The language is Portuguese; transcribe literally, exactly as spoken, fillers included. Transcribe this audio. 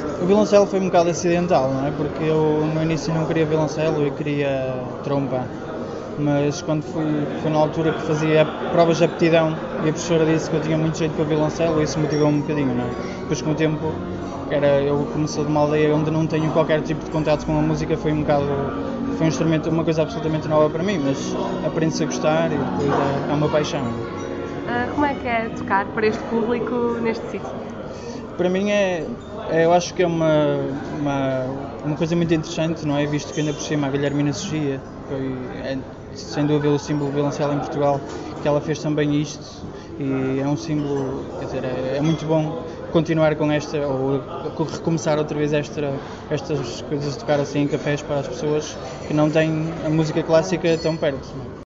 O violoncelo foi um bocado acidental, não é? Porque eu no início não queria violoncelo, eu queria trompa. Mas quando fui, foi na altura que fazia provas de aptidão e a professora disse que eu tinha muito jeito para o violoncelo e isso motivou-me um bocadinho, não é? Depois com o tempo, era, eu comecei de uma aldeia onde não tenho qualquer tipo de contato com a música, foi um bocado, foi um instrumento, uma coisa absolutamente nova para mim, mas aprendi-se a gostar e depois é, é uma paixão. Uh, como é que é tocar para este público neste sítio? Para mim é, é, eu acho que é uma, uma, uma coisa muito interessante, não é? Visto que ainda por cima a Guilhermina Sogia foi, é, sem dúvida, o símbolo do violoncelo em Portugal, que ela fez também isto e é um símbolo, quer dizer, é, é muito bom continuar com esta, ou recomeçar outra vez esta, estas coisas de tocar assim em cafés para as pessoas que não têm a música clássica tão perto.